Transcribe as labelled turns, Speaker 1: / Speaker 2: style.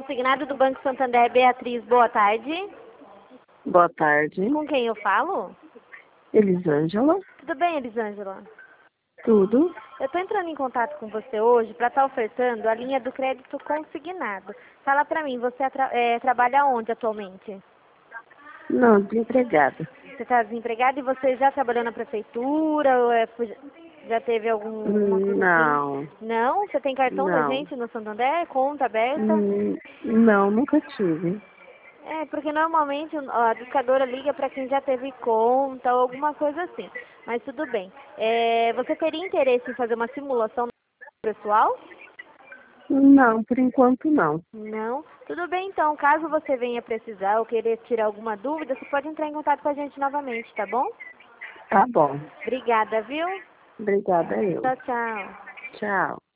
Speaker 1: consignado do Banco Santander, Beatriz, boa tarde.
Speaker 2: Boa tarde.
Speaker 1: Com quem eu falo?
Speaker 2: Elisângela.
Speaker 1: Tudo bem, Elisângela?
Speaker 2: Tudo.
Speaker 1: Eu estou entrando em contato com você hoje para estar ofertando a linha do crédito consignado. Fala para mim, você trabalha onde atualmente?
Speaker 2: Não, desempregada.
Speaker 1: Você está desempregada e você já trabalhou na prefeitura? Ou já teve alguma coisa
Speaker 2: Não.
Speaker 1: assim? Não? Você tem cartão da
Speaker 2: Não.
Speaker 1: gente no Santander? Conta aberta?
Speaker 2: Não, nunca tive.
Speaker 1: É, porque normalmente a educadora liga para quem já teve conta ou alguma coisa assim. Mas tudo bem. Você teria interesse em fazer uma simulação pessoal?
Speaker 2: Não, por enquanto não.
Speaker 1: Não? Tudo bem então. Caso você venha precisar ou querer tirar alguma dúvida, você pode entrar em contato com a gente novamente, tá bom?
Speaker 2: Tá bom.
Speaker 1: Obrigada, viu?
Speaker 2: Obrigada eu.
Speaker 1: Tchau, tchau.
Speaker 2: Tchau.